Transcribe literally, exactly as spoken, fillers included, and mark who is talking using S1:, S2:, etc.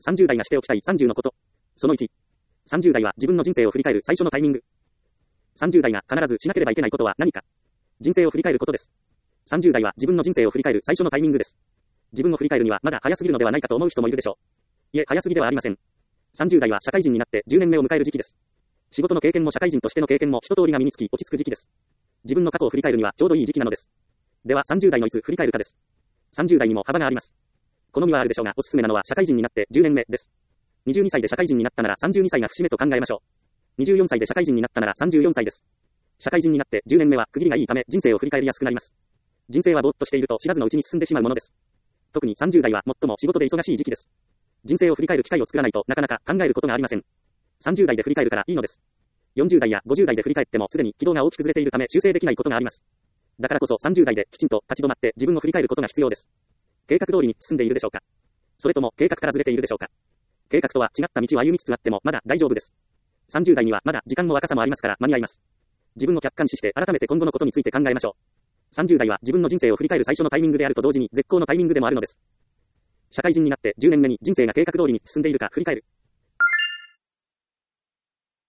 S1: さんじゅう代がしておきたいさんじゅうのこと。そのいち。さんじゅう代は自分の人生を振り返る最初のタイミング。さんじゅう代が必ずしなければいけないことは何か。人生を振り返ることです。さんじゅう代は自分の人生を振り返る最初のタイミングです。自分を振り返るにはまだ早すぎるのではないかと思う人もいるでしょう。いえ、早すぎではありません。さんじゅう代は社会人になってじゅうねんめを迎える時期です。仕事の経験も社会人としての経験も一通りが身につき落ち着く時期です。自分の過去を振り返るにはちょうどいい時期なのです。ではさんじゅう代のいつ振り返るかです。さんじゅう代にも幅があります。好みはあるでしょうが、おすすめなのは社会人になってじゅうねんめです。にじゅうにさいで社会人になったならさんじゅうにさいが節目と考えましょう。にじゅうよんさいで社会人になったならさんじゅうよんさいです。社会人になってじゅうねんめは区切りがいいため人生を振り返りやすくなります。人生はぼーっとしていると知らずのうちに進んでしまうものです。特にさんじゅう代は最も仕事で忙しい時期です。人生を振り返る機会を作らないとなかなか考えることがありません。さんじゅう代で振り返るからいいのです。よんじゅう代やごじゅう代で振り返ってもすでに軌道が大きくずれているため修正できないことがあります。だからこそさんじゅう代できちんと立ち止まって自分を振り返ることが必要です。計画通りに進んでいるでしょうか。それとも計画からずれているでしょうか。計画とは違った道を歩みつつあってもまだ大丈夫です。さんじゅう代にはまだ時間も若さもありますから間に合います。自分を客観視して改めて今後のことについて考えましょう。さんじゅう代は自分の人生を振り返る最初のタイミングであると同時に絶好のタイミングでもあるのです。社会人になってじゅうねんめに人生が計画通りに進んでいるか振り返る。